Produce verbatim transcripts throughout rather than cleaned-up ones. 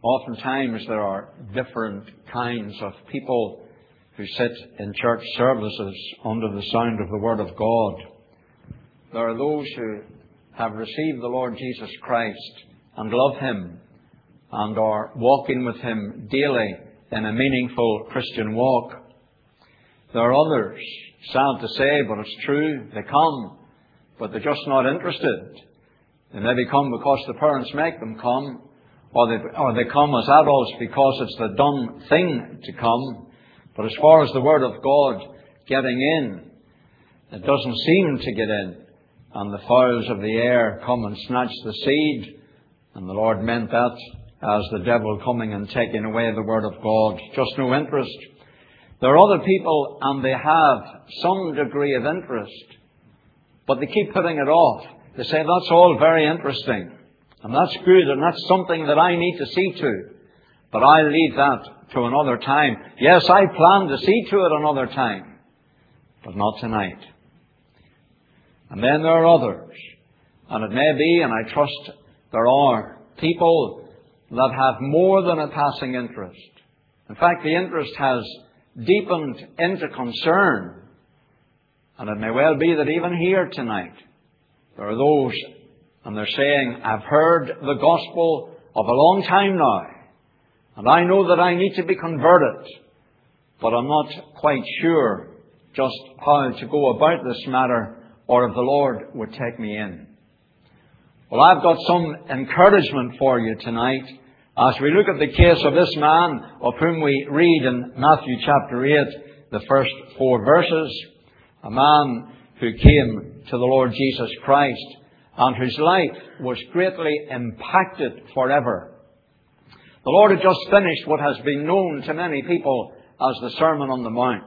Oftentimes there are different kinds of people who sit in church services under the sound of the Word of God. There are those who have received the Lord Jesus Christ and love Him and are walking with Him daily in a meaningful Christian walk. There are others, sad to say, but it's true, they come, but they're just not interested. They maybe come because the parents make them come, or they, or they come as adults because it's the done thing to come. But as far as the Word of God getting in, it doesn't seem to get in. And the fowls of the air come and snatch the seed. And the Lord meant that as the devil coming and taking away the Word of God. Just no interest. There are other people and they have some degree of interest, but they keep putting it off. They say, that's all very interesting. And that's good, and that's something that I need to see to. But I'll leave that to another time. Yes, I plan to see to it another time, but not tonight. And then there are others. And it may be, and I trust there are, people that have more than a passing interest. In fact, the interest has deepened into concern. And it may well be that even here tonight, there are those, and they're saying, I've heard the gospel of a long time now, and I know that I need to be converted, but I'm not quite sure just how to go about this matter, or if the Lord would take me in. Well, I've got some encouragement for you tonight as we look at the case of this man of whom we read in Matthew chapter eight, the first four verses. A man who came to the Lord Jesus Christ and whose life was greatly impacted forever. The Lord had just finished what has been known to many people as the Sermon on the Mount.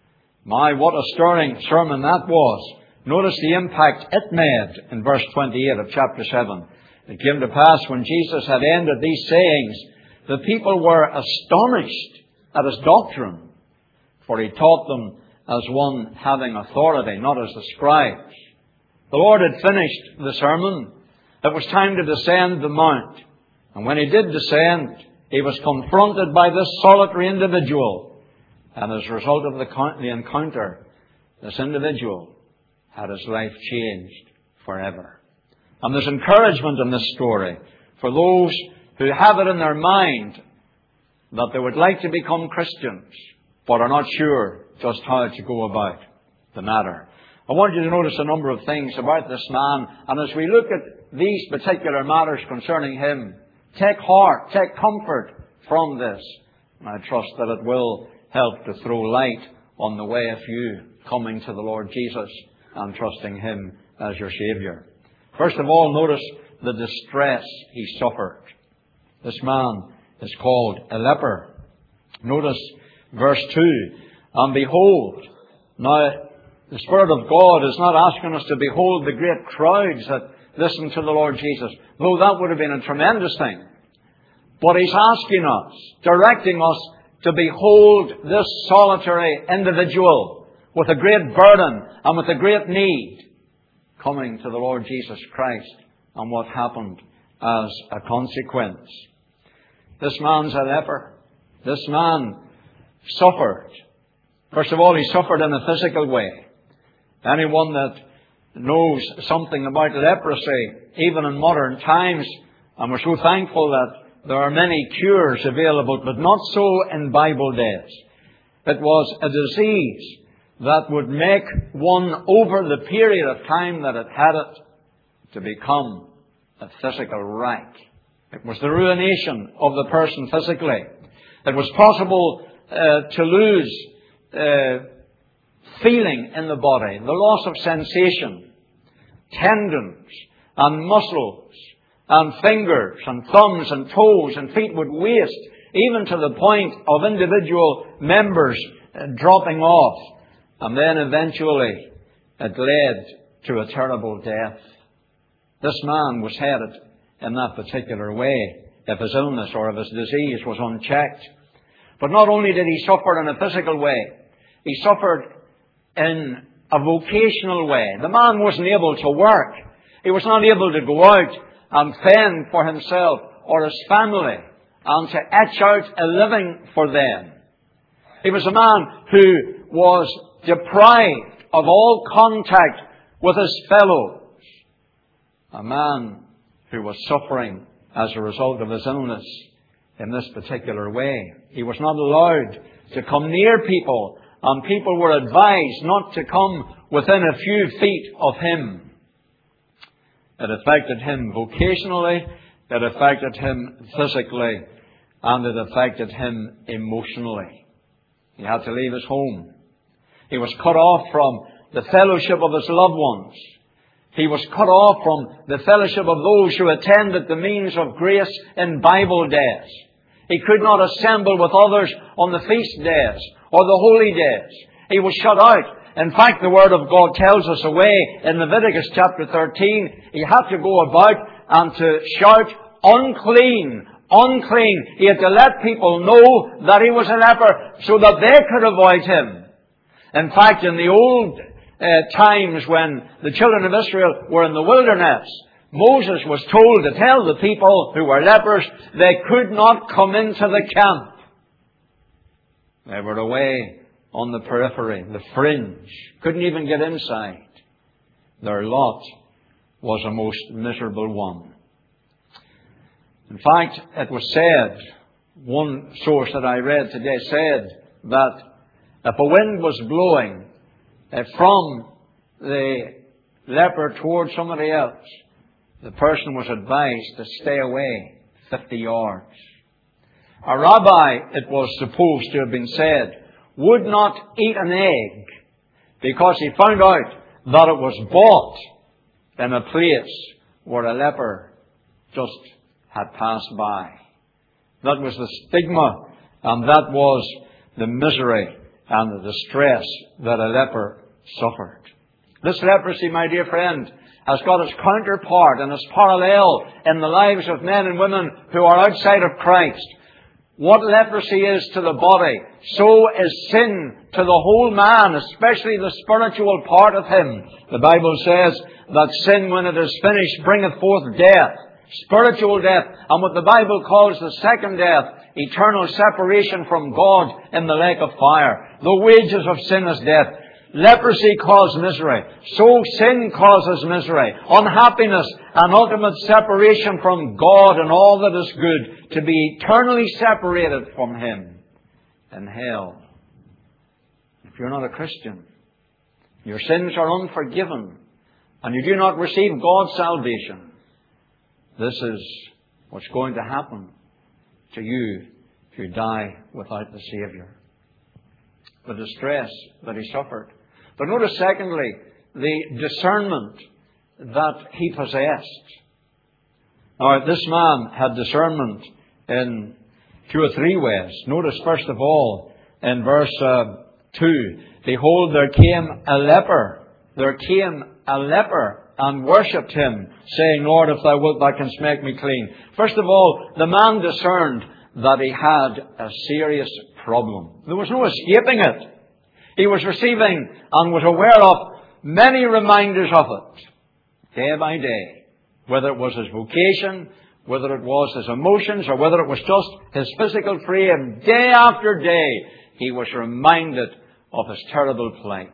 My, what a stirring sermon that was. Notice the impact it made in verse twenty-eight of chapter seven. It came to pass when Jesus had ended these sayings, the people were astonished at His doctrine, for He taught them as one having authority, not as the scribes. The Lord had finished the sermon. It was time to descend the mount. And when He did descend, He was confronted by this solitary individual. And as a result of the, the encounter, this individual had his life changed forever. And there's encouragement in this story for those who have it in their mind that they would like to become Christians, but are not sure just how to go about the matter. I want you to notice a number of things about this man. And as we look at these particular matters concerning him, take heart, take comfort from this. And I trust that it will help to throw light on the way of you coming to the Lord Jesus and trusting Him as your Saviour. First of all, notice the distress he suffered. This man is called a leper. Notice verse two. And behold, now the Spirit of God is not asking us to behold the great crowds that listen to the Lord Jesus, though that would have been a tremendous thing. But He's asking us, directing us to behold this solitary individual with a great burden and with a great need, coming to the Lord Jesus Christ, and what happened as a consequence. This man's a leper. This man suffered. First of all, he suffered in a physical way. Anyone that knows something about leprosy, even in modern times, and we're so thankful that there are many cures available, but not so in Bible days. It was a disease that would make one, over the period of time that it had it, to become a physical wreck. It was the ruination of the person physically. It was possible uh, to lose uh, feeling in the body, the loss of sensation, tendons and muscles and fingers and thumbs and toes and feet would waste, even to the point of individual members uh, dropping off. And then eventually it led to a terrible death. This man was headed in that particular way if his illness or if his disease was unchecked. But not only did he suffer in a physical way, he suffered in a vocational way. The man wasn't able to work. He was not able to go out and fend for himself or his family and to etch out a living for them. He was a man who was deprived of all contact with his fellows. A man who was suffering as a result of his illness in this particular way. He was not allowed to come near people, and people were advised not to come within a few feet of him. It affected him vocationally, it affected him physically, and it affected him emotionally. He had to leave his home. He was cut off from the fellowship of his loved ones. He was cut off from the fellowship of those who attended the means of grace in Bible days. He could not assemble with others on the feast days or the holy days. He was shut out. In fact, the Word of God tells us away in Leviticus chapter thirteen, he had to go about and to shout, unclean, unclean. He had to let people know that he was a leper so that they could avoid him. In fact, in the old uh, times when the children of Israel were in the wilderness, Moses was told to tell the people who were lepers they could not come into the camp. They were away on the periphery, the fringe, couldn't even get inside. Their lot was a most miserable one. In fact, it was said, one source that I read today said that if a wind was blowing uh, from the leper towards somebody else, the person was advised to stay away fifty yards. A rabbi, it was supposed to have been said, would not eat an egg because he found out that it was bought in a place where a leper just had passed by. That was the stigma, and that was the misery and the distress that a leper suffered. This leprosy, my dear friend, has got its counterpart and its parallel in the lives of men and women who are outside of Christ. What leprosy is to the body, so is sin to the whole man, especially the spiritual part of him. The Bible says that sin, when it is finished, bringeth forth death, spiritual death, and what the Bible calls the second death, eternal separation from God in the lake of fire. The wages of sin is death. Leprosy caused misery. So sin causes misery, unhappiness, and ultimate separation from God and all that is good, to be eternally separated from Him in hell. If you're not a Christian, your sins are unforgiven, and you do not receive God's salvation, this is what's going to happen to you if you die without the Savior. The distress that he suffered. But notice, secondly, the discernment that he possessed. Now, this man had discernment in two or three ways. Notice, first of all, in verse uh, two, behold, there came a leper. There came a leper and worshipped him, saying, Lord, if thou wilt, thou canst make me clean. First of all, the man discerned that he had a serious problem. There was no escaping it. He was receiving and was aware of many reminders of it, day by day. Whether it was his vocation, whether it was his emotions, or whether it was just his physical frame, day after day, he was reminded of his terrible plight.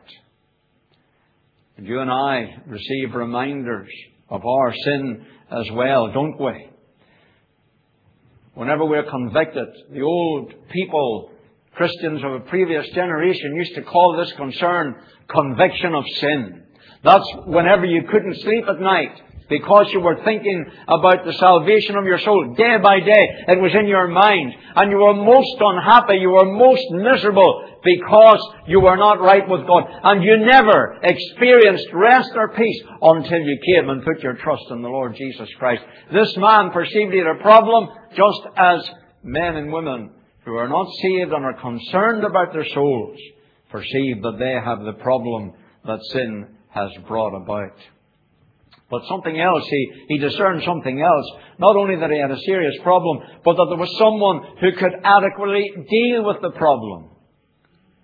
And you and I receive reminders of our sin as well, don't we? Whenever we're convicted, the old people, Christians of a previous generation, used to call this concern conviction of sin. That's whenever you couldn't sleep at night because you were thinking about the salvation of your soul. Day by day, it was in your mind. And you were most unhappy, you were most miserable because you were not right with God. And you never experienced rest or peace until you came and put your trust in the Lord Jesus Christ. This man perceived he had a problem, just as men and women who are not saved and are concerned about their souls perceive that they have the problem that sin has brought about. But something else, he, he discerned something else. Not only that he had a serious problem, but that there was someone who could adequately deal with the problem.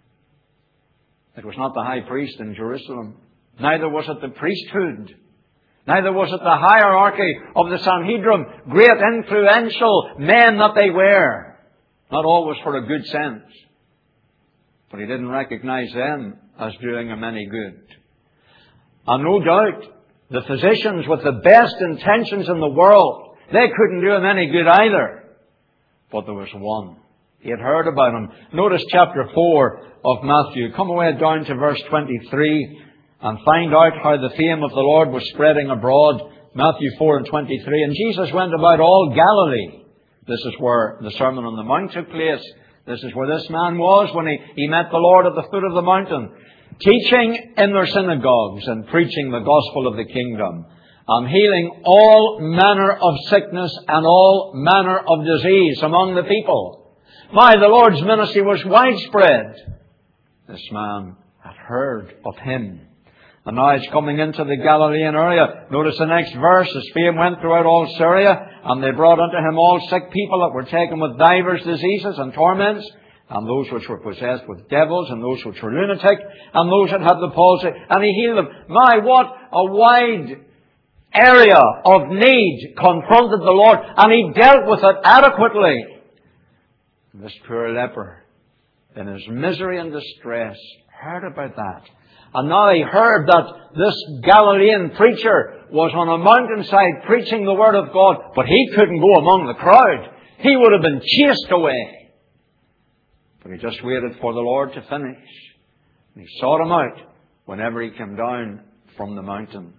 It was not the high priest in Jerusalem. Neither was it the priesthood. Neither was it the hierarchy of the Sanhedrin, great influential men that they were. Not always for a good sense. But he didn't recognize them as doing him any good. And no doubt, the physicians with the best intentions in the world, they couldn't do him any good either. But there was one. He had heard about him. Notice chapter four of Matthew. Come away down to verse twenty-three and find out how the fame of the Lord was spreading abroad. Matthew four and twenty-three. And Jesus went about all Galilee. This is where the Sermon on the Mount took place. This is where this man was when he, he met the Lord at the foot of the mountain. Teaching in their synagogues and preaching the gospel of the kingdom. And healing all manner of sickness and all manner of disease among the people. My, the Lord's ministry was widespread. This man had heard of him. And now it's coming into the Galilean area. Notice the next verse. His fame went throughout all Syria, and they brought unto him all sick people that were taken with divers diseases and torments, and those which were possessed with devils, and those which were lunatic, and those that had the palsy, and he healed them. My, what a wide area of need confronted the Lord, and he dealt with it adequately. This poor leper, in his misery and distress, heard about that. And now he heard that this Galilean preacher was on a mountainside preaching the Word of God, but he couldn't go among the crowd. He would have been chased away. But he just waited for the Lord to finish. And he sought him out whenever he came down from the mountain.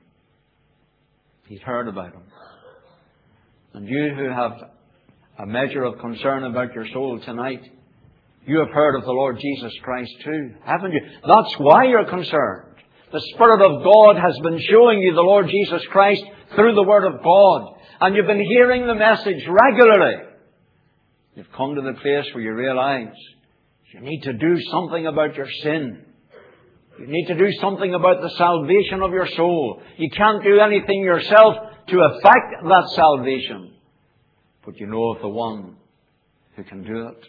He'd heard about him. And you who have a measure of concern about your soul tonight, you have heard of the Lord Jesus Christ too, haven't you? That's why you're concerned. The Spirit of God has been showing you the Lord Jesus Christ through the Word of God. And you've been hearing the message regularly. You've come to the place where you realize you need to do something about your sin. You need to do something about the salvation of your soul. You can't do anything yourself to effect that salvation. But you know of the one who can do it.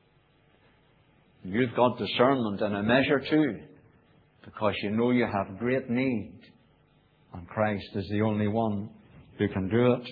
You've got discernment in a measure too, because you know you have great need. And Christ is the only one who can do it.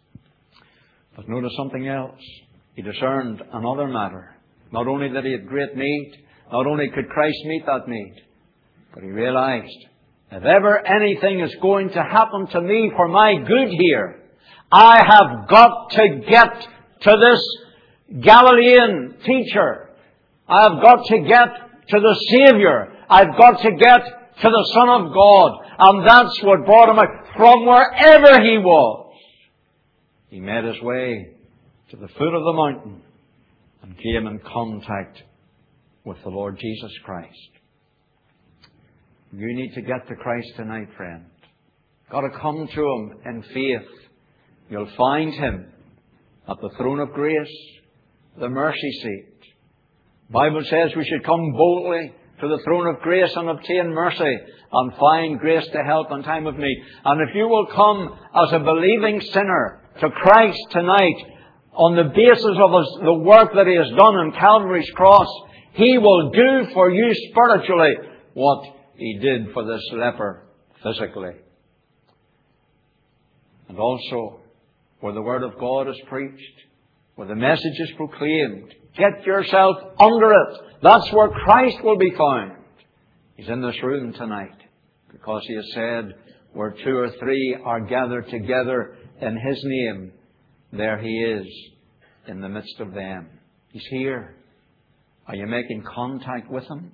But notice something else. He discerned another matter. Not only that he had great need, not only could Christ meet that need, but he realized, if ever anything is going to happen to me for my good here, I have got to get to this Galilean teacher. I have got to get to the Savior. I've got to get to the Son of God. And that's what brought him out from wherever he was. He made his way to the foot of the mountain and came in contact with the Lord Jesus Christ. You need to get to Christ tonight, friend. Got to come to Him in faith. You'll find Him at the throne of grace, the mercy seat. The Bible says we should come boldly to the throne of grace and obtain mercy and find grace to help in time of need. And if you will come as a believing sinner to Christ tonight on the basis of his, the work that He has done on Calvary's cross, He will do for you spiritually what He did for this leper physically. And also, where the Word of God is preached, where the message is proclaimed, get yourself under it. That's where Christ will be found. He's in this room tonight because He has said, where two or three are gathered together in His name, there He is in the midst of them. He's here. Are you making contact with Him?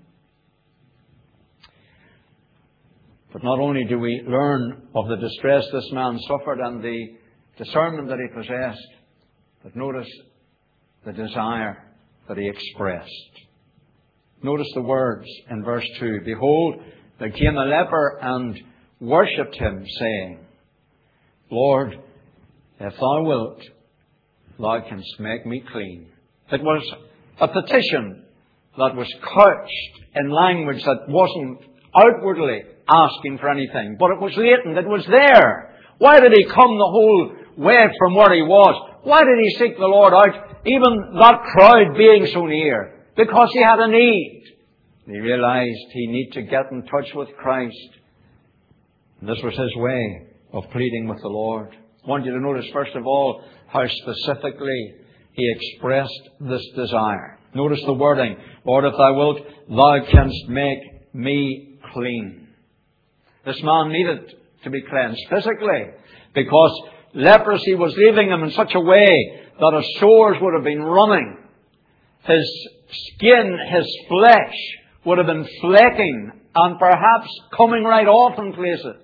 But not only do we learn of the distress this man suffered and the discernment that he possessed, but notice the desire that he expressed. Notice the words in verse two. Behold, there came a leper and worshipped Him, saying, Lord, if Thou wilt, Thou canst make me clean. It was a petition that was couched in language that wasn't outwardly asking for anything, but it was latent, it was there. Why did he come the whole way from where he was? Why did he seek the Lord out, even that crowd being so near? Because he had a need. He realized he needed to get in touch with Christ. And this was his way of pleading with the Lord. I want you to notice, first of all, how specifically he expressed this desire. Notice the wording, Lord, if thou wilt, thou canst make me clean. This man needed to be cleansed physically because leprosy was leaving him in such a way that his sores would have been running. His skin, his flesh would have been flaking and perhaps coming right off in places.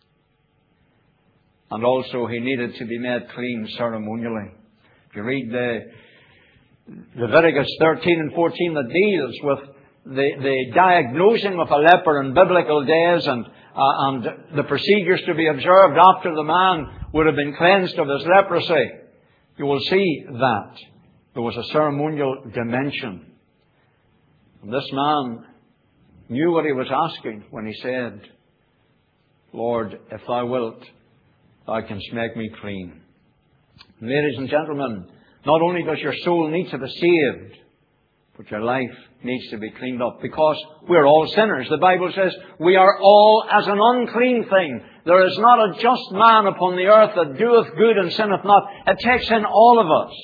And also he needed to be made clean ceremonially. If you read the Leviticus thirteen and fourteen that deals with the, the diagnosing of a leper in biblical days and, uh, and the procedures to be observed after the man would have been cleansed of his leprosy, you will see that there was a ceremonial dimension. And this man knew what he was asking when he said, Lord, if thou wilt, thou canst make me clean. Ladies and gentlemen, not only does your soul need to be saved, but your life needs to be cleaned up, because we're all sinners. The Bible says we are all as an unclean thing. There is not a just man upon the earth that doeth good and sinneth not. It takes in all of us.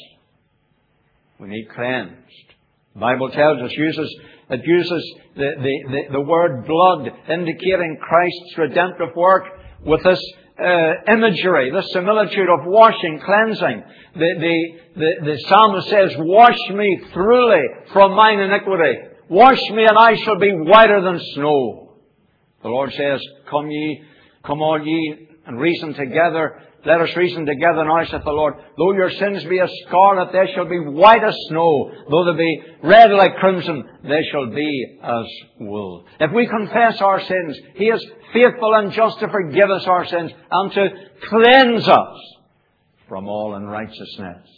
We need cleansed. The Bible tells us, uses, it uses the, the, the, the word blood, indicating Christ's redemptive work, with this uh, imagery, this similitude of washing, cleansing. The, the, the, the psalmist says, wash me thoroughly from mine iniquity. Wash me and I shall be whiter than snow. The Lord says, come ye, come all ye, and reason together. Let us reason together now, saith the Lord. Though your sins be as scarlet, they shall be white as snow. Though they be red like crimson, they shall be as wool. If we confess our sins, He is faithful and just to forgive us our sins and to cleanse us from all unrighteousness.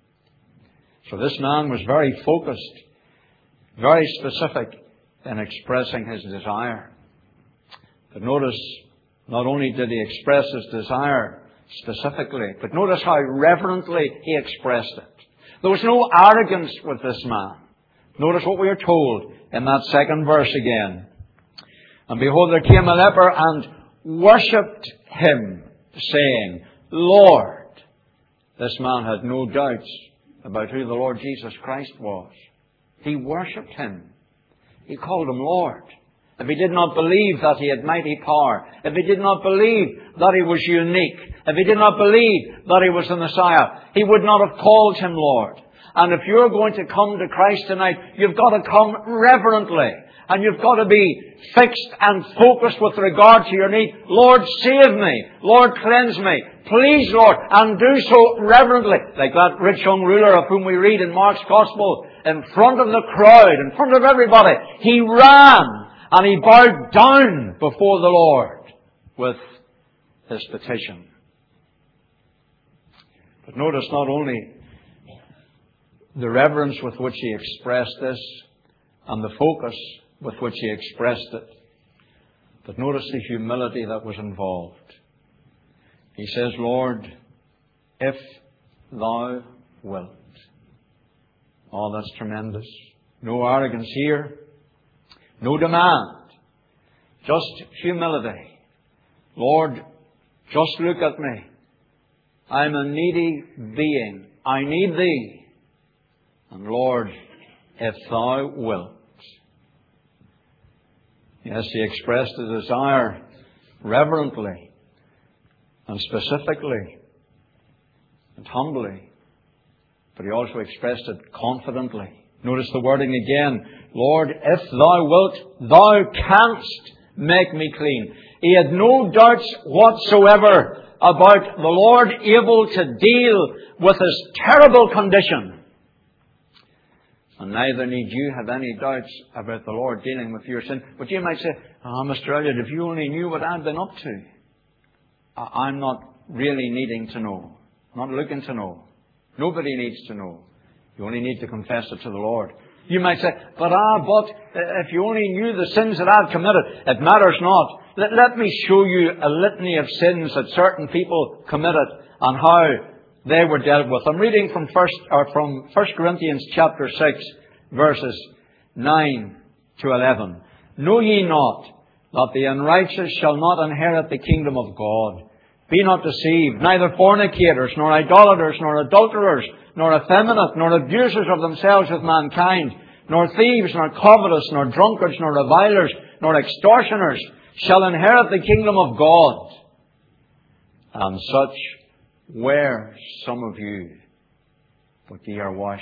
So this man was very focused, very specific in expressing his desire. But notice, not only did he express his desire specifically, but notice how reverently he expressed it. There was no arrogance with this man. Notice what we are told in that second verse again. And behold, there came a leper and worshipped him, saying, Lord. This man had no doubts about who the Lord Jesus Christ was. He worshipped Him. He called Him Lord. If he did not believe that He had mighty power, if he did not believe that He was unique, if he did not believe that He was the Messiah, he would not have called Him Lord. And if you're going to come to Christ tonight, you've got to come reverently. And you've got to be fixed and focused with regard to your need. Lord, save me. Lord, cleanse me. Please, Lord, and do so reverently. Like that rich young ruler of whom we read in Mark's Gospel, in front of the crowd, in front of everybody, he ran and he bowed down before the Lord with his petition. But notice not only the reverence with which he expressed this and the focus with which he expressed it, but notice the humility that was involved. He says, Lord, if thou wilt. Oh, that's tremendous. No arrogance here. No demand. Just humility. Lord, just look at me. I'm a needy being. I need Thee. And Lord, if Thou wilt. Yes, he expressed a desire reverently and specifically and humbly. But he also expressed it confidently. Notice the wording again. Lord, if Thou wilt, Thou canst make me clean. He had no doubts whatsoever about the Lord able to deal with his terrible condition. And neither need you have any doubts about the Lord dealing with your sin. But you might say, oh, Mister Elliot, if you only knew what I've been up to. I'm not really needing to know. I'm not looking to know. Nobody needs to know. You only need to confess it to the Lord. You might say, but ah, but if you only knew the sins that I've committed, it matters not. Let, let me show you a litany of sins that certain people committed and how they were dealt with. I'm reading from first or from First Corinthians chapter six, verses nine to eleven. Know ye not that the unrighteous shall not inherit the kingdom of God? Be not deceived, neither fornicators, nor idolaters, nor adulterers, nor effeminate, nor abusers of themselves with mankind, nor thieves, nor covetous, nor drunkards, nor revilers, nor extortioners, shall inherit the kingdom of God. And such were some of you, but ye are washed,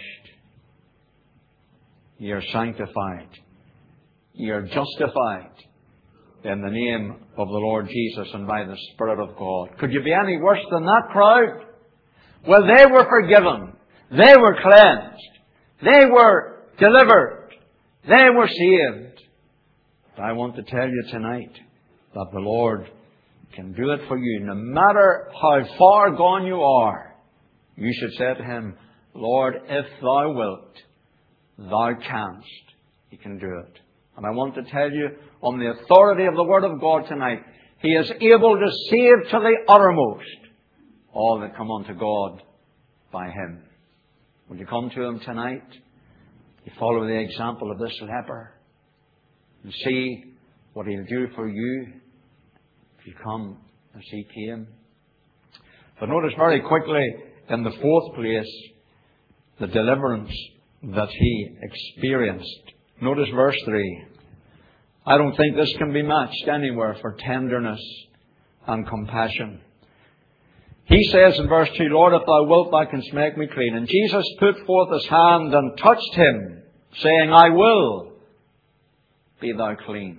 ye are sanctified, ye are justified in the name of the Lord Jesus and by the Spirit of God. Could you be any worse than that crowd? Well, they were forgiven. They were cleansed. They were delivered. They were saved. But I want to tell you tonight that the Lord can do it for you. No matter how far gone you are, you should say to Him, Lord, if Thou wilt, Thou canst. He can do it. And I want to tell you, on the authority of the Word of God tonight, He is able to save to the uttermost all that come unto God by Him. Will you come to Him tonight? You follow the example of this leper and see what He'll do for you if you come as He came. But notice very quickly in the fourth place the deliverance that He experienced. Notice verse three. I don't think this can be matched anywhere for tenderness and compassion. He says in verse two, Lord, if Thou wilt, Thou canst make me clean. And Jesus put forth His hand and touched him, saying, I will, be thou clean.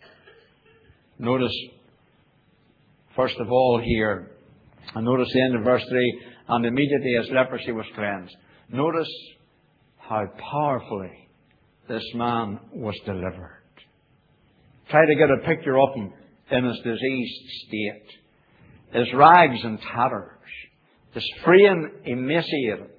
Notice, first of all here, and notice the end of verse three, and immediately his leprosy was cleansed. Notice how powerfully this man was delivered. Try to get a picture of him in his diseased state. His rags and tatters. His frame emaciated.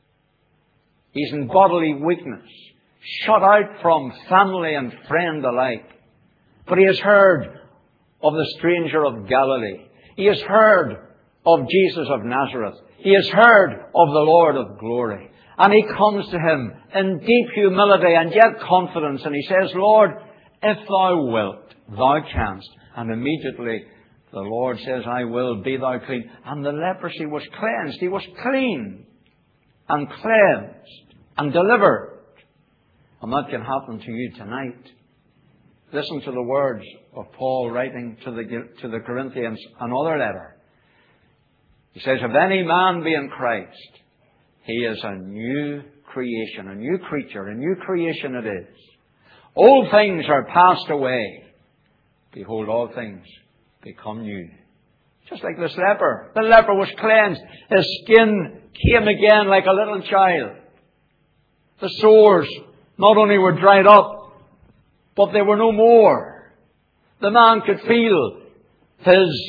He's in bodily weakness. Shut out from family and friend alike. But he has heard of the stranger of Galilee. He has heard of Jesus of Nazareth. He has heard of the Lord of glory. And he comes to Him in deep humility and yet confidence. And he says, Lord, if Thou wilt, Thou canst. And immediately the Lord says, I will, be thou clean. And the leprosy was cleansed. He was clean and cleansed and delivered. And that can happen to you tonight. Listen to the words of Paul writing to the, to the Corinthians, another letter. He says, if any man be in Christ, he is a new creation, a new creature, a new creation it is. Old things are passed away. Behold, all things become new. Just like this leper. The leper was cleansed. His skin came again like a little child. The sores not only were dried up, but they were no more. The man could feel his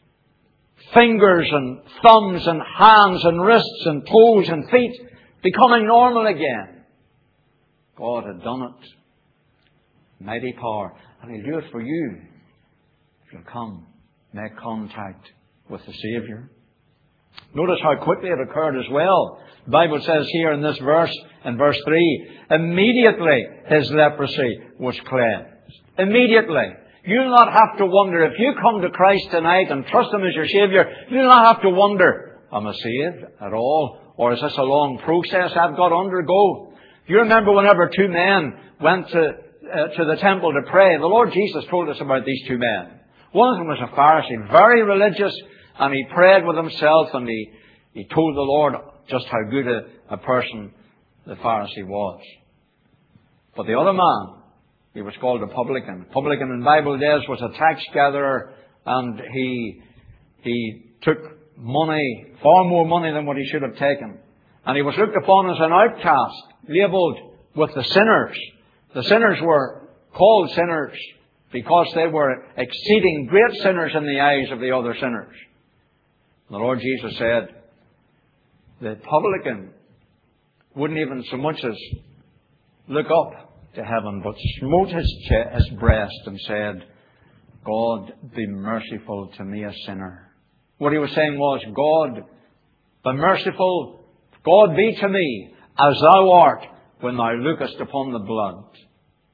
fingers and thumbs and hands and wrists and toes and feet becoming normal again. God had done it. Mighty power. And He'll do it for you if you'll come, make contact with the Saviour. Notice how quickly it occurred as well. The Bible says here in this verse, in verse three, immediately his leprosy was cleansed. Immediately. You'll not have to wonder, if you come to Christ tonight and trust Him as your Saviour, you'll not have to wonder, am I saved at all? Or is this a long process I've got to undergo? Do you remember whenever two men went to, uh, to the temple to pray? The Lord Jesus told us about these two men. One of them was a Pharisee, very religious, and he prayed with himself, and he, he told the Lord just how good a, a person the Pharisee was. But the other man, he was called a publican. Publican in Bible days was a tax gatherer, and he he took money, far more money than what he should have taken. And he was looked upon as an outcast, labelled with the sinners. The sinners were called sinners because they were exceeding great sinners in the eyes of the other sinners. The Lord Jesus said, the publican wouldn't even so much as look up to heaven, but smote his, chest, his breast and said, God, be merciful to me, a sinner. What he was saying was, God, be merciful, God be to me as thou art when thou lookest upon the blood.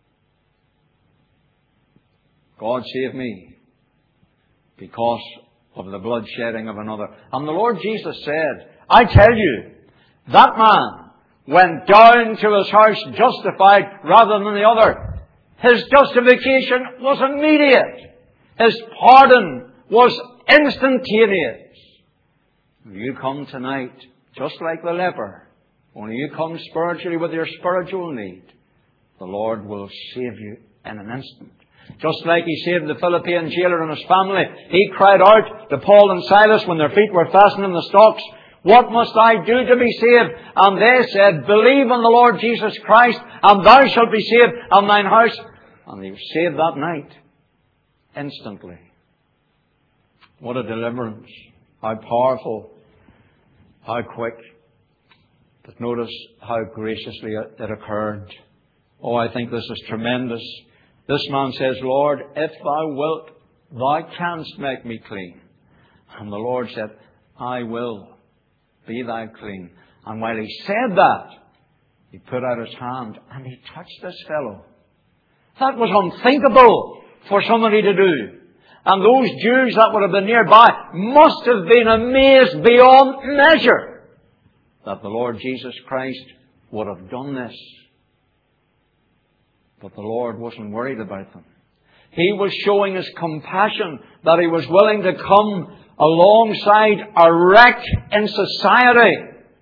God save me because of the blood shedding of another. And the Lord Jesus said, I tell you, that man went down to his house justified rather than the other. His justification was immediate. His pardon was instantaneous. You come tonight, just like the leper, only you come spiritually with your spiritual need, the Lord will save you in an instant. Just like He saved the Philippian jailer and his family, He cried out to Paul and Silas when their feet were fastened in the stocks, what must I do to be saved? And they said, believe in the Lord Jesus Christ, and thou shalt be saved, and thine house. And they were saved that night, instantly. What a deliverance. How powerful. How quick. But notice how graciously it occurred. Oh, I think this is tremendous. This man says, Lord, if thou wilt, thou canst make me clean. And the Lord said, I will. Be thou clean. And while he said that, he put out his hand and he touched this fellow. That was unthinkable for somebody to do. And those Jews that would have been nearby must have been amazed beyond measure that the Lord Jesus Christ would have done this. But the Lord wasn't worried about them. He was showing His compassion that He was willing to come alongside a wreck in society,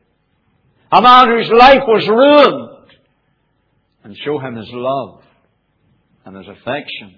a man whose life was ruined, and show him His love and His affection.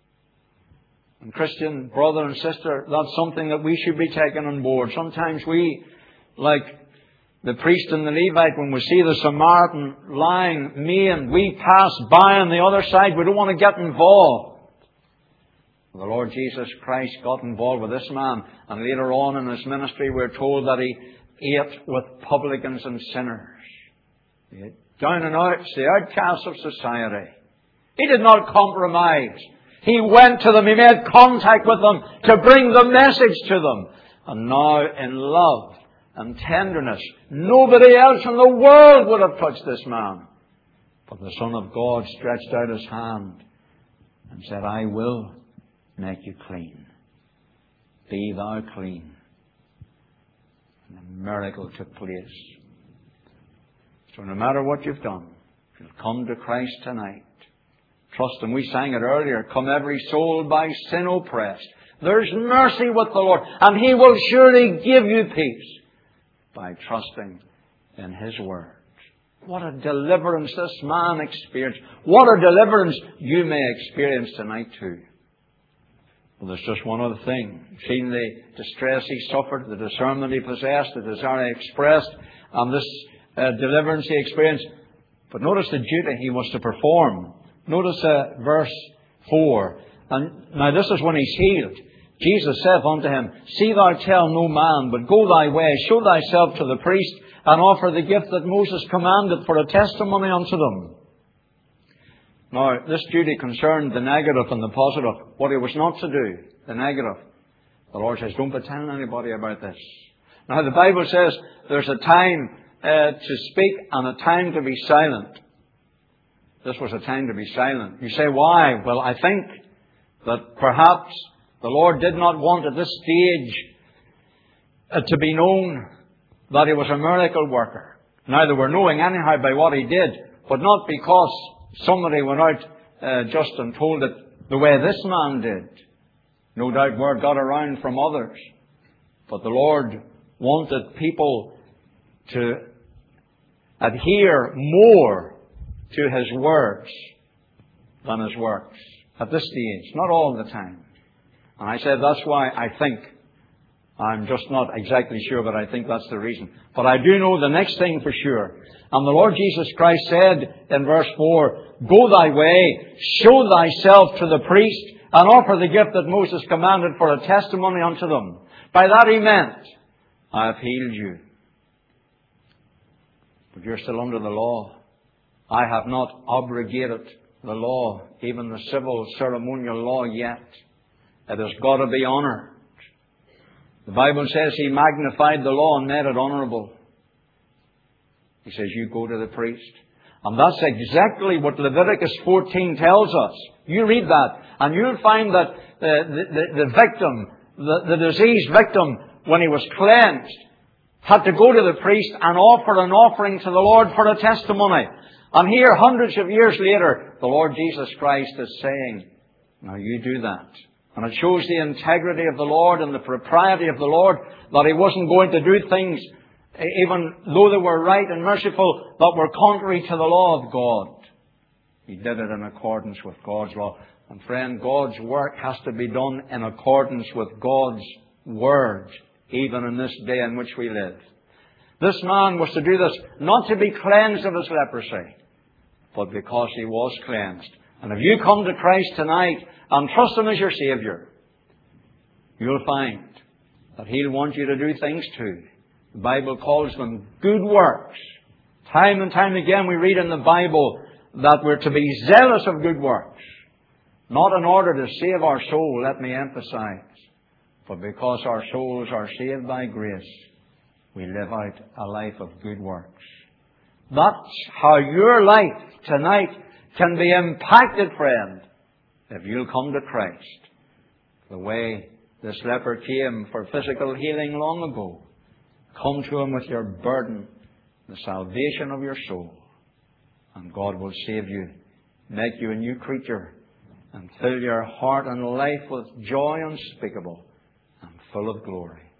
And Christian brother and sister, that's something that we should be taking on board. Sometimes we, like the priest and the Levite, when we see the Samaritan lying maimed, we pass by on the other side. We don't want to get involved. The Lord Jesus Christ got involved with this man, and later on in His ministry we're told that He ate with publicans and sinners. He ate down and out, the outcasts of society. He did not compromise. He went to them, He made contact with them to bring the message to them. And now in love and tenderness, nobody else in the world would have touched this man. But the Son of God stretched out His hand and said, I will make you clean. Be thou clean. And a miracle took place. So no matter what you've done, if you'll come to Christ tonight, trust Him. We sang it earlier. Come every soul by sin oppressed. There's mercy with the Lord, and He will surely give you peace by trusting in His Word. What a deliverance this man experienced. What a deliverance you may experience tonight too. Well, there's just one other thing. You've seen the distress he suffered, the discernment he possessed, the desire he expressed, and this uh, deliverance he experienced. But notice the duty he was to perform. Notice uh, verse four. And now this is when he's healed. Jesus saith unto him, See thou tell no man, but go thy way, show thyself to the priest, and offer the gift that Moses commanded for a testimony unto them. Now, this duty concerned the negative and the positive. What he was not to do, the negative. The Lord says, don't be telling anybody about this. Now, the Bible says there's a time uh, to speak and a time to be silent. This was a time to be silent. You say, why? Well, I think that perhaps the Lord did not want at this stage uh, to be known that He was a miracle worker. Now, they were knowing anyhow by what He did, but not because somebody went out uh, just and told it the way this man did. No doubt word got around from others. But the Lord wanted people to adhere more to His words than His works. At this stage, not all the time. And I said that's why I think, I'm just not exactly sure, but I think that's the reason. But I do know the next thing for sure. And the Lord Jesus Christ said in verse four, Go thy way, show thyself to the priest, and offer the gift that Moses commanded for a testimony unto them. By that He meant, I have healed you. But you're still under the law. I have not abrogated the law, even the civil ceremonial law yet. It has got to be honoured. The Bible says He magnified the law and made it honourable. He says, you go to the priest. And that's exactly what Leviticus fourteen tells us. You read that, and you'll find that the, the, the victim the, the diseased victim, when he was cleansed, had to go to the priest and offer an offering to the Lord for a testimony. And here, hundreds of years later, the Lord Jesus Christ is saying, now you do that. And it shows the integrity of the Lord and the propriety of the Lord, that He wasn't going to do things, even though they were right and merciful, that were contrary to the law of God. He did it in accordance with God's law. And friend, God's work has to be done in accordance with God's Word, even in this day in which we live. This man was to do this not to be cleansed of his leprosy, but because he was cleansed. And if you come to Christ tonight and trust Him as your Saviour, you'll find that He'll want you to do things too. The Bible calls them good works. Time and time again we read in the Bible that we're to be zealous of good works. Not in order to save our soul, let me emphasize, but because our souls are saved by grace, we live out a life of good works. That's how your life tonight can be impacted, friend, if you'll come to Christ. The way this leper came for physical healing long ago. Come to Him with your burden, the salvation of your soul, and God will save you, make you a new creature, and fill your heart and life with joy unspeakable and full of glory.